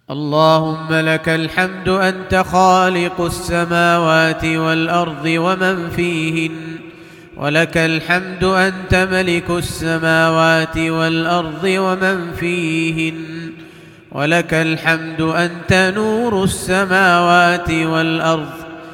اللهم لك الحمد أنت خالق السماوات والأرض ومن فيهن، ولك الحمد أنت ملك السماوات والأرض ومن فيهن، ولك الحمد أنت نور السماوات والأرض.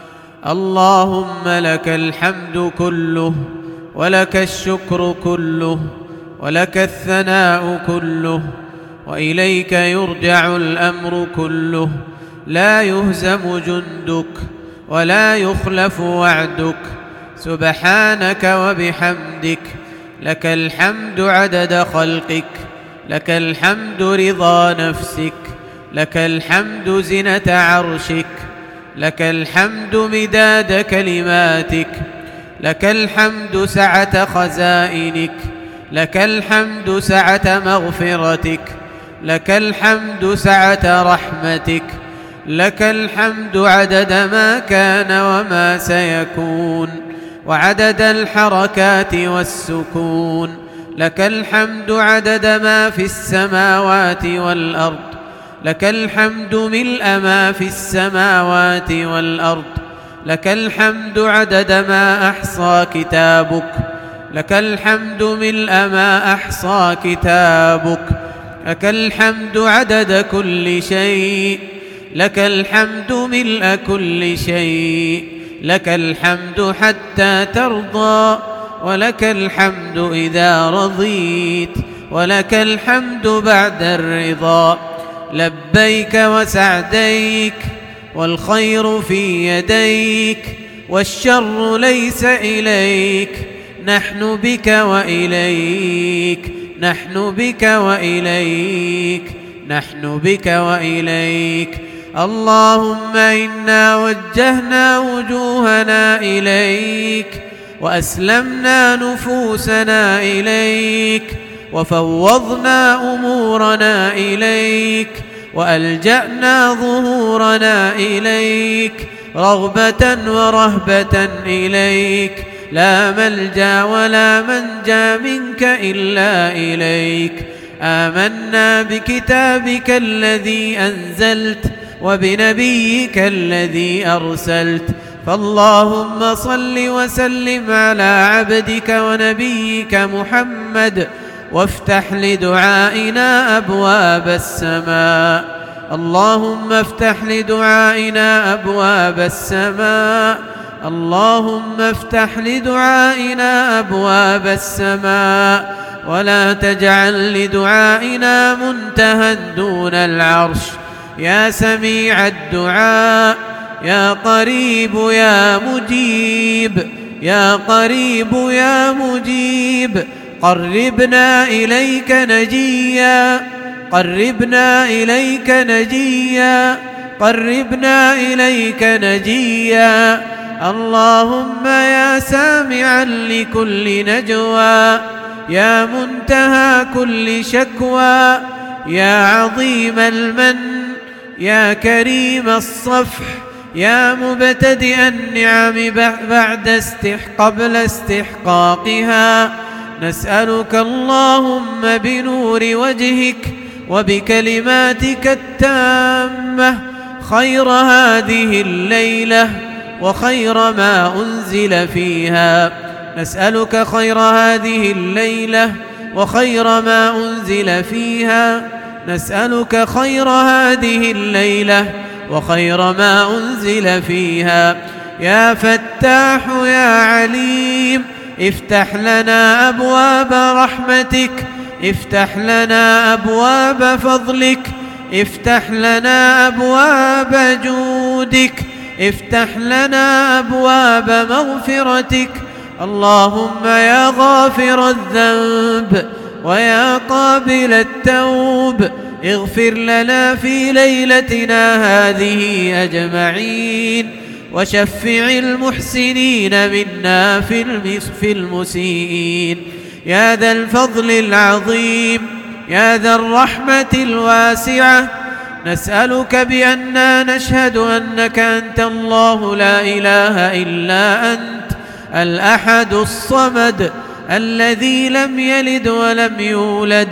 اللهم لك الحمد كله، ولك الشكر كله، ولك الثناء كله، وإليك يرجع الأمر كله. لا يهزم جندك ولا يخلف وعدك. سبحانك وبحمدك. لك الحمد عدد خلقك، لك الحمد رضا نفسك، لك الحمد زنة عرشك، لك الحمد مداد كلماتك، لك الحمد سعة خزائنك، لك الحمد سعة مغفرتك، لك الحمد سعة رحمتك، لك الحمد عدد ما كان وما سيكون، وعدد الحركات والسكون. لك الحمد عدد ما في السماوات والأرض، لك الحمد ملء ما في السماوات والأرض، لك الحمد عدد ما أحصى كتابك، لك الحمد ملء ما أحصى كتابك، لك الحمد عدد كل شيء، لك الحمد ملء كل شيء، لك الحمد حتى ترضى، ولك الحمد إذا رضيت، ولك الحمد بعد الرضا. لبيك وسعديك، والخير في يديك، والشر ليس إليك. نحن بك وإليك، نحن بك وإليك، نحن بك وإليك. اللهم إنا وجهنا وجوهنا إليك، وأسلمنا نفوسنا إليك، وفوضنا أمورنا إليك، وألجأنا ظهورنا إليك، رغبة ورهبة إليك. لا ملجأ ولا منجا منك إلا إليك. آمنا بكتابك الذي أنزلت، وبنبيك الذي أرسلت. فاللهم صل وسلم على عبدك ونبيك محمد، وافتح لدعائنا أبواب السماء. اللهم افتح لدعائنا أبواب السماء. اللهم افتح لدعائنا أبواب السماء، ولا تجعل لدعائنا منتهى دون العرش. يا سميع الدعاء، يا قريب يا مجيب، يا قريب يا مجيب، قربنا إليك نجيا، قربنا إليك نجيا، قربنا إليك نجيا. اللهم يا سامعا لكل نجوى، يا منتهى كل شكوى، يا عظيم المن، يا كريم الصفح، يا مبتدئ النعم قبل استحقاقها. نسألك اللهم بنور وجهك وبكلماتك التامة خير هذه الليلة وخير ما أنزل فيها. نسألك خير هذه الليلة وخير ما أنزل فيها. نسألك خير هذه الليلة وخير ما أنزل فيها. يا فتاح يا عليم، افتح لنا أبواب رحمتك، افتح لنا أبواب فضلك، افتح لنا أبواب جودك، افتح لنا أبواب مغفرتك. اللهم يا غافر الذنب ويا قابل التوب، اغفر لنا في ليلتنا هذه أجمعين، وشفع المحسنين منا في المسيئين. يا ذا الفضل العظيم، يا ذا الرحمة الواسعة، نسألك بأننا نشهد أنك أنت الله لا إله إلا أنت، الأحد الصمد، الذي لم يلد ولم يولد،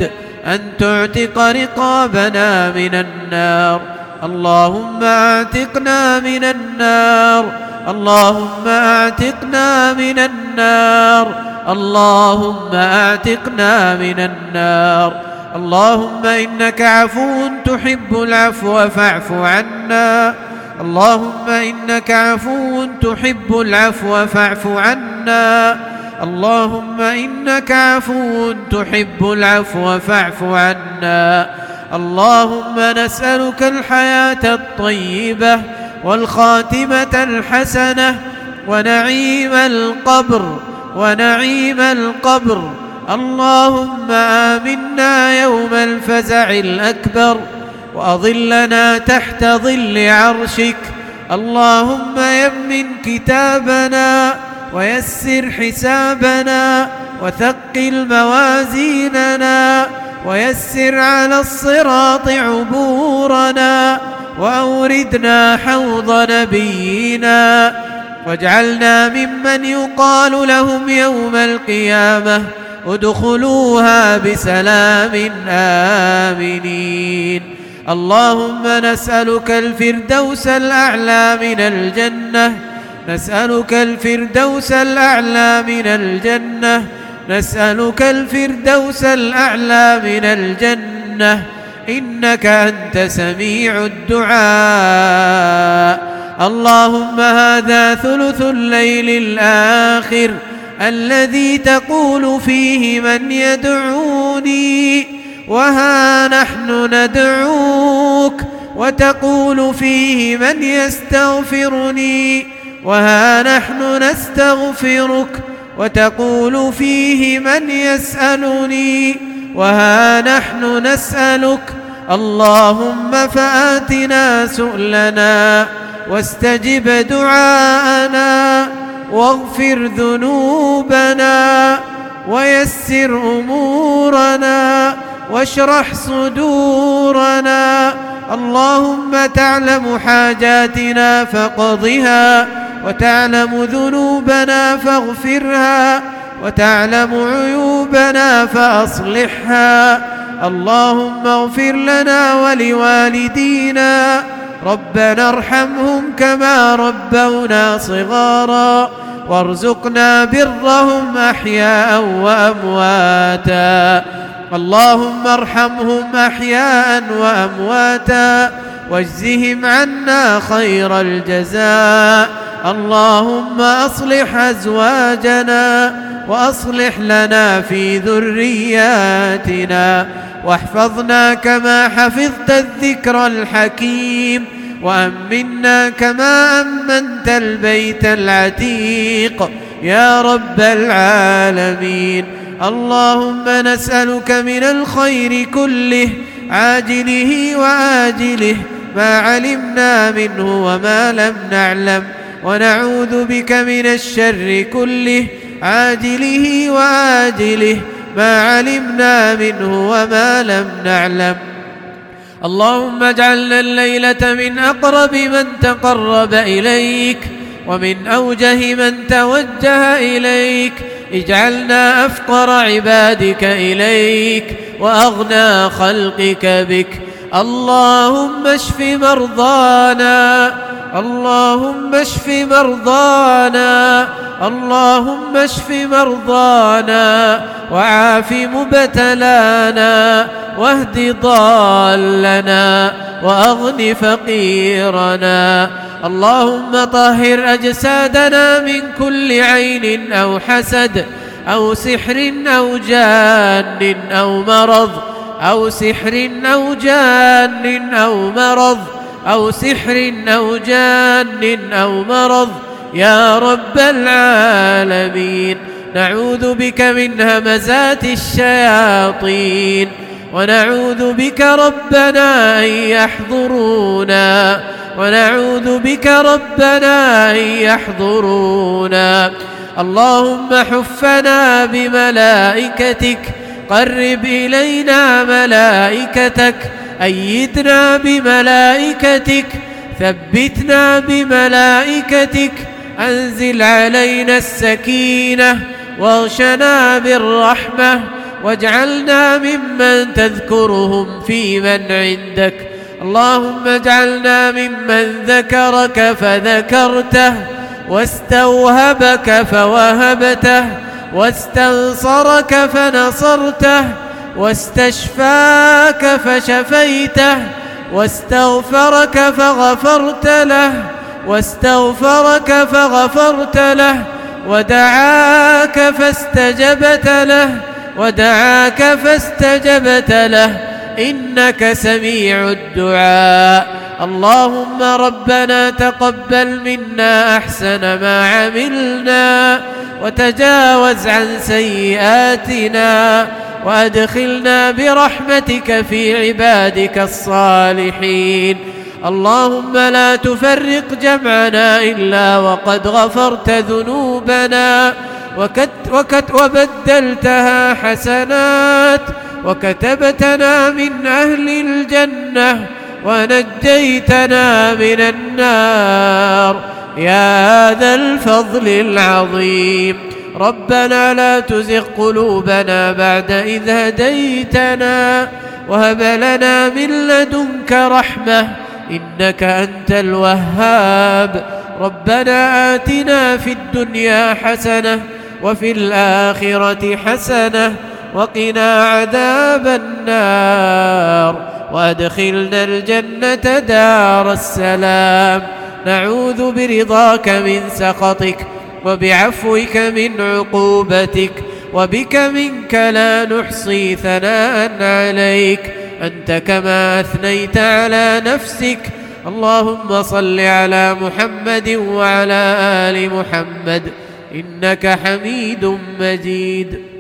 أن تعتق رقابنا من النار. اللهم اعتقنا من النار، اللهم اعتقنا من النار، اللهم اعتقنا من النار. اللهم إنك عفو تحب العفو فاعف عنا، اللهم إنك عفو تحب العفو فاعف عنا، اللهم إنك عفو تحب العفو فاعف عنا. اللهم نسألك الحياة الطيبة والخاتمة الحسنة ونعيم القبر ونعيم القبر. اللهم آمنا يوم الفزع الأكبر وأظلنا تحت ظل عرشك. اللهم يمن كتابنا ويسر حسابنا وثقل موازيننا ويسر على الصراط عبورنا وأوردنا حوض نبينا واجعلنا ممن يقال لهم يوم القيامة ادخلوها بسلام آمنين. اللهم نسألك الفردوس الأعلى من الجنة، نسألك الفردوس الأعلى من الجنة، نسألك الفردوس الأعلى من الجنة، إنك أنت سميع الدعاء. اللهم هذا ثلث الليل الآخر الذي تقول فيه من يدعوني وها نحن ندعوك، وتقول فيه من يستغفرني وها نحن نستغفرك، وتقول فيه من يسألني وها نحن نسألك. اللهم فآتنا سؤلنا واستجب دعاءنا واغفر ذنوبنا ويسر أمورنا واشرح صدورنا. اللهم تعلم حاجاتنا فاقضها، وتعلم ذنوبنا فاغفرها، وتعلم عيوبنا فأصلحها. اللهم اغفر لنا ولوالدينا، ربنا ارحمهم كما ربونا صغارا، وارزقنا برهم أحياء وأمواتا. اللهم ارحمهم أحياء وأمواتا واجزهم عنا خير الجزاء. اللهم أصلح أزواجنا وأصلح لنا في ذرياتنا، واحفظنا كما حفظت الذكر الحكيم، وأمنا كما أمنت البيت العتيق يا رب العالمين. اللهم نسألك من الخير كله عاجله وآجله ما علمنا منه وما لم نعلم، ونعوذ بك من الشر كله عاجله وآجله ما علمنا منه وما لم نعلم. اللهم اجعلنا الليلة من أقرب من تقرب إليك ومن أوجه من توجه إليك. اجعلنا أفقر عبادك إليك وأغنى خلقك بك. اللهم اشف مرضانا، اللهم اشف مرضانا، اللهم اشف مرضانا، وعاف مبتلانا، واهد ضالنا، وأغن فقيرنا. اللهم طهر أجسادنا من كل عين أو حسد أو سحر أو جان أو مرض، أو سحر أو جان أو مرض، أو سحر أو جان أو مرض يا رب العالمين. نعوذ بك من همزات الشياطين، ونعوذ بك ربنا أن يحضرونا، ونعوذ بك ربنا أن يحضرونا. اللهم حفنا بملائكتك، قرب إلينا ملائكتك، أيدنا بملائكتك، ثبتنا بملائكتك، أنزل علينا السكينة واغشنا بالرحمة واجعلنا ممن تذكرهم في من عندك. اللهم اجعلنا ممن ذكرك فذكرته، واستوهبك فوهبته، واستنصرك فنصرته، واستشفاك فشفيته، واستغفرك فغفرت له، واستغفرك فغفرت له، ودعاك فاستجبت له، ودعاك فاستجبت له، إنك سميع الدعاء. اللهم ربنا تقبل منا أحسن ما عملنا، وتجاوز عن سيئاتنا، وأدخلنا برحمتك في عبادك الصالحين. اللهم لا تفرق جمعنا إلا وقد غفرت ذنوبنا، وبدلتها حسنات، وكتبتنا من أهل الجنة، ونجيتنا من النار يا ذا الفضل العظيم. ربنا لا تزغ قلوبنا بعد إذ هديتنا، وهب لنا من لدنك رحمة إنك أنت الوهاب. ربنا آتنا في الدنيا حسنة وفي الآخرة حسنة وقنا عذاب النار، وأدخلنا الجنة دار السلام. نعوذ برضاك من سخطك، وبعفوك من عقوبتك، وبك منك لا نحصي ثناء عليك أنت كما أثنيت على نفسك. اللهم صل على محمد وعلى آل محمد إنك حميد مجيد.